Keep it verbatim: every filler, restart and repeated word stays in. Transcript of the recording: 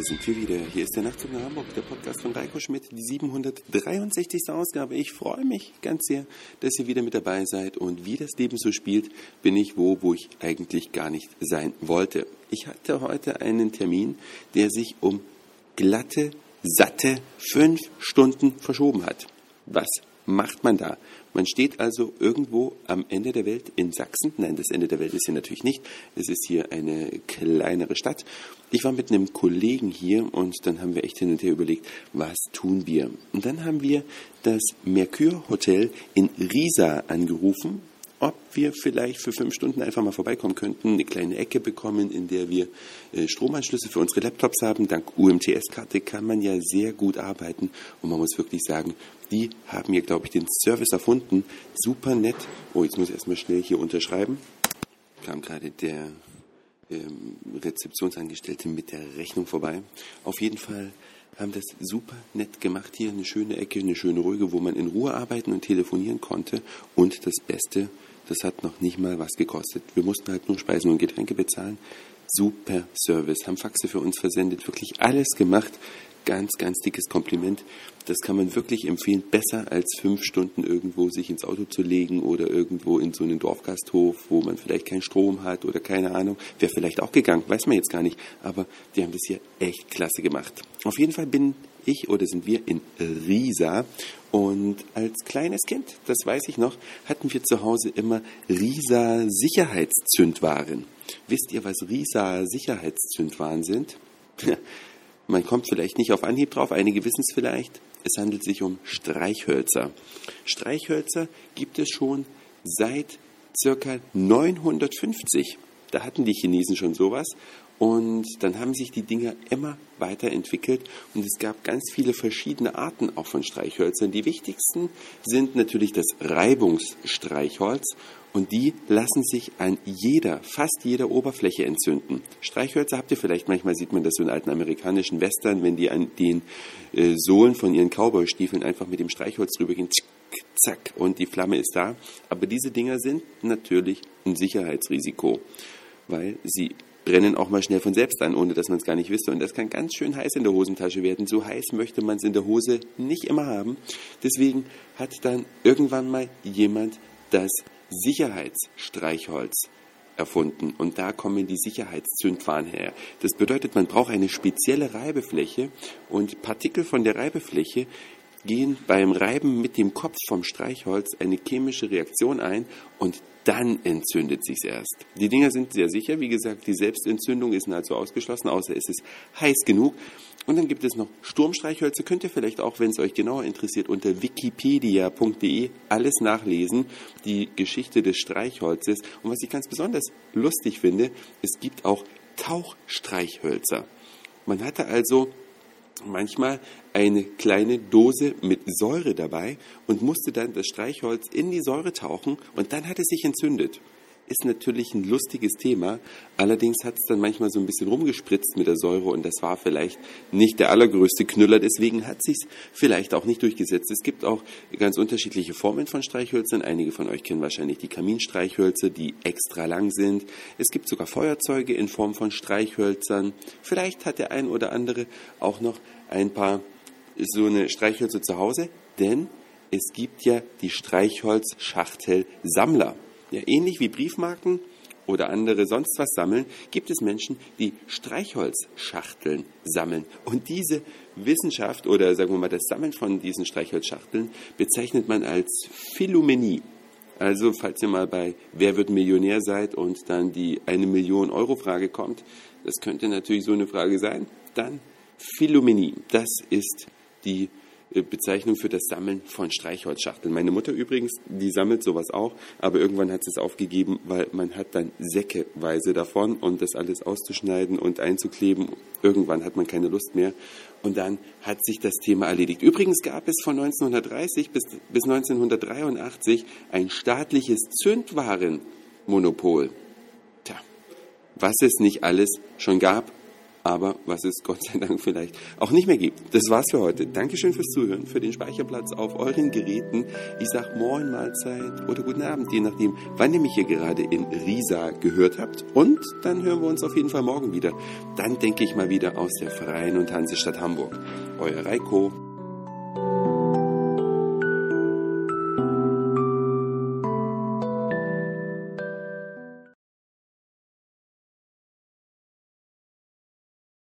da sind wir wieder. Hier ist der Nachtzug nach Hamburg, der Podcast von Reiko Schmidt, die siebenhundertdreiundsechzigste Ausgabe. Ich freue mich ganz sehr, dass ihr wieder mit dabei seid. Und wie das Leben so spielt, bin ich wo, wo ich eigentlich gar nicht sein wollte. Ich hatte heute einen Termin, der sich um glatte, satte fünf Stunden verschoben hat. Was macht man da? Man steht also irgendwo am Ende der Welt in Sachsen. Nein, das Ende der Welt ist hier natürlich nicht. Es ist hier eine kleinere Stadt. Ich war mit einem Kollegen hier und dann haben wir echt hin und her überlegt, was tun wir? Und dann haben wir das Mercure Hotel in Riesa angerufen, ob wir vielleicht für fünf Stunden einfach mal vorbeikommen könnten, eine kleine Ecke bekommen, in der wir äh, Stromanschlüsse für unsere Laptops haben. Dank U M T S-Karte kann man ja sehr gut arbeiten und man muss wirklich sagen, die haben hier, glaube ich, den Service erfunden. Super nett. Oh, jetzt muss ich erstmal schnell hier unterschreiben. Kam gerade der ähm, Rezeptionsangestellte mit der Rechnung vorbei. Auf jeden Fall haben das super nett gemacht hier. Eine schöne Ecke, eine schöne ruhige, wo man in Ruhe arbeiten und telefonieren konnte. Und das Beste, das hat noch nicht mal was gekostet. Wir mussten halt nur Speisen und Getränke bezahlen. Super Service. Haben Faxe für uns versendet. Wirklich alles gemacht. Ganz, ganz dickes Kompliment. Das kann man wirklich empfehlen. Besser als fünf Stunden irgendwo sich ins Auto zu legen oder irgendwo in so einen Dorfgasthof, wo man vielleicht keinen Strom hat oder keine Ahnung. Wäre vielleicht auch gegangen, weiß man jetzt gar nicht. Aber die haben das hier echt klasse gemacht. Auf jeden Fall bin ich oder sind wir in Riesa. Und als kleines Kind, das weiß ich noch, hatten wir zu Hause immer Riesa Sicherheitszündwaren. Wisst ihr, was Riesa Sicherheitszündwaren sind? Man kommt vielleicht nicht auf Anhieb drauf, einige wissen es vielleicht. Es handelt sich um Streichhölzer. Streichhölzer gibt es schon seit circa neunhundertfünfzig. Da hatten die Chinesen schon sowas. Und dann haben sich die Dinger immer weiterentwickelt und es gab ganz viele verschiedene Arten auch von Streichhölzern. Die wichtigsten sind natürlich das Reibungsstreichholz und die lassen sich an jeder, fast jeder Oberfläche entzünden. Streichhölzer habt ihr vielleicht, manchmal sieht man das so in alten amerikanischen Western, wenn die an den äh, Sohlen von ihren Cowboy-Stiefeln einfach mit dem Streichholz drüber gehen, tschick, zack, und die Flamme ist da. Aber diese Dinger sind natürlich ein Sicherheitsrisiko, weil sie brennen auch mal schnell von selbst an, ohne dass man es gar nicht wüsste. Und das kann ganz schön heiß in der Hosentasche werden. So heiß möchte man es in der Hose nicht immer haben. Deswegen hat dann irgendwann mal jemand das Sicherheitsstreichholz erfunden. Und da kommen die Sicherheitszündwaren her. Das bedeutet, man braucht eine spezielle Reibefläche und Partikel von der Reibefläche gehen beim Reiben mit dem Kopf vom Streichholz eine chemische Reaktion ein und dann entzündet sich's erst. Die Dinger sind sehr sicher. Wie gesagt, die Selbstentzündung ist nahezu ausgeschlossen, außer es ist heiß genug. Und dann gibt es noch Sturmstreichhölzer. Könnt ihr vielleicht auch, wenn es euch genauer interessiert, unter wikipedia punkt de alles nachlesen, die Geschichte des Streichholzes. Und was ich ganz besonders lustig finde, es gibt auch Tauchstreichhölzer. Man hatte also manchmal eine kleine Dose mit Säure dabei und musste dann das Streichholz in die Säure tauchen und dann hat es sich entzündet. Ist natürlich ein lustiges Thema, allerdings hat es dann manchmal so ein bisschen rumgespritzt mit der Säure und das war vielleicht nicht der allergrößte Knüller, deswegen hat es sich vielleicht auch nicht durchgesetzt. Es gibt auch ganz unterschiedliche Formen von Streichhölzern, einige von euch kennen wahrscheinlich die Kaminstreichhölzer, die extra lang sind. Es gibt sogar Feuerzeuge in Form von Streichhölzern. Vielleicht hat der ein oder andere auch noch ein paar so eine Streichhölzer zu Hause, denn es gibt ja die Streichholzschachtelsammler. Ja, ähnlich wie Briefmarken oder andere sonst was sammeln, gibt es Menschen, die Streichholzschachteln sammeln. Und diese Wissenschaft oder sagen wir mal das Sammeln von diesen Streichholzschachteln bezeichnet man als Philomenie. Also falls ihr mal bei Wer wird Millionär seid und dann die eine Million Euro Frage kommt, das könnte natürlich so eine Frage sein, dann Philomenie. Das ist die Bezeichnung für das Sammeln von Streichholzschachteln. Meine Mutter übrigens, die sammelt sowas auch, aber irgendwann hat sie es aufgegeben, weil man hat dann säckeweise davon und das alles auszuschneiden und einzukleben. Irgendwann hat man keine Lust mehr und dann hat sich das Thema erledigt. Übrigens gab es von neunzehnhundertdreißig bis, bis neunzehnhundertdreiundachtzig ein staatliches Zündwarenmonopol. Tja, was es nicht alles schon gab aber was es Gott sei Dank vielleicht auch nicht mehr gibt. Das war's für heute. Dankeschön fürs Zuhören, für den Speicherplatz auf euren Geräten. Ich sag Moin, Mahlzeit oder guten Abend, je nachdem, wann ihr mich hier gerade in Riesa gehört habt. Und dann hören wir uns auf jeden Fall morgen wieder. Dann denke ich mal wieder aus der Freien und Hansestadt Hamburg. Euer Reiko.